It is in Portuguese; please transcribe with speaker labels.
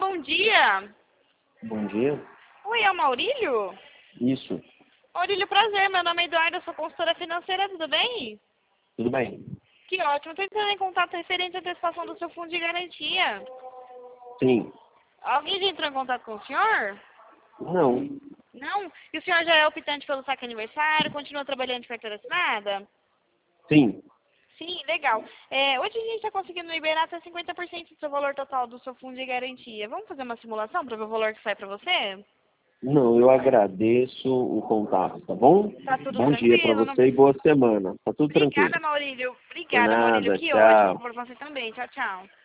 Speaker 1: bom dia.
Speaker 2: Bom dia.
Speaker 1: Oi, é o Maurílio?
Speaker 2: Isso.
Speaker 1: Maurílio, prazer. Meu nome é Eduardo, sou consultora financeira, tudo bem?
Speaker 2: Tudo bem?
Speaker 1: Que ótimo. Estou entrando em contato referente à antecipação do seu fundo de garantia.
Speaker 2: Sim.
Speaker 1: Alguém já entrou em contato com o senhor?
Speaker 2: Não.
Speaker 1: Não? E o senhor já é optante pelo saque aniversário? Continua trabalhando de carteira assinada?
Speaker 2: Sim.
Speaker 1: Sim, legal. Hoje a gente está conseguindo liberar até 50% do seu valor total do seu fundo de garantia. Vamos fazer uma simulação para ver o valor que sai para você?
Speaker 2: Não, eu agradeço o contato, tá bom?
Speaker 1: Tá tudo
Speaker 2: Bom dia para
Speaker 1: tranquilo? Não...
Speaker 2: você e boa semana. Tá tudo tranquilo.
Speaker 1: Obrigada, Maurílio.
Speaker 2: Por
Speaker 1: Obrigada, Maurílio.
Speaker 2: nada.
Speaker 1: Que ótimo
Speaker 2: Tchau.
Speaker 1: por você também. Tchau, tchau.